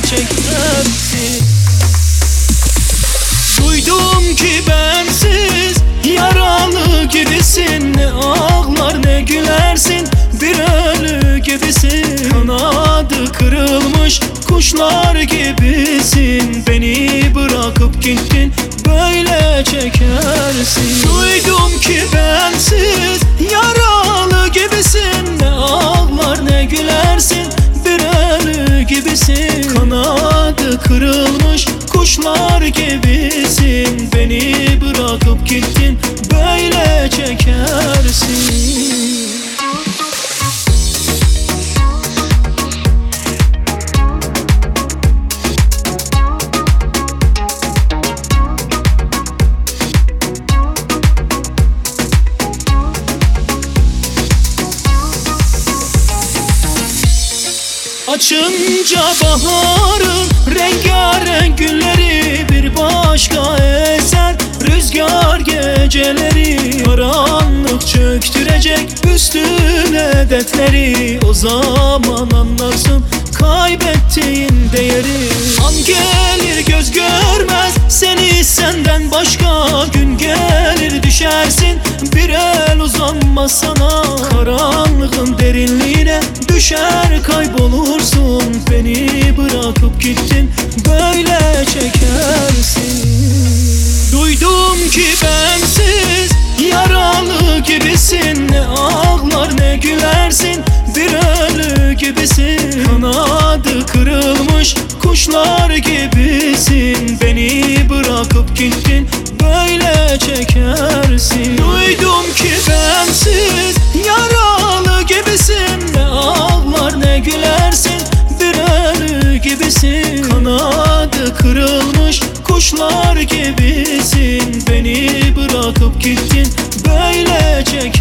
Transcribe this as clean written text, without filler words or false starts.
çekersin. Duydum ki bensiz yaralı gibisin, ne ağlar ne gülersin, bir ölü gibisin. Kanadı kırılmış kuşlar gibisin, beni bırakıp gittin, böyle çekersin. Duydum ki bensiz yaralı gibisin, ne ağlar ne gülersin, bir ölü gibisin. Kanadı kırılmış kuşlar gibisin, beni bırakıp gittin, böyle çekersin. Açınca baharın rengarenk gülleri, bir başka eser rüzgar geceleri. Karanlık çöktürecek üstüne dertleri, o zaman anlarsın kaybettiğin değeri. An gelir göz görmez seni senden başka, gün gelir düşersin bir el uzanmaz sana. Karanlığın derinliğine düşer kaybolursun, beni bırakıp gittin, böyle çekersin. Duydum ki bensiz yaralı gibisin, ne ağlar ne gülersin, bir ölü gibisin. Kanadı kırılmış kuşlar gibisin, beni bırakıp gittin, böyle çekersin. Duydum ki bensiz yaralı gibisin, ne ağlar ne gülersin, bir ölü gibisin. Kanadı kırılmış kuşlar gibisin, beni bırakıp gittin, böyle çekersin.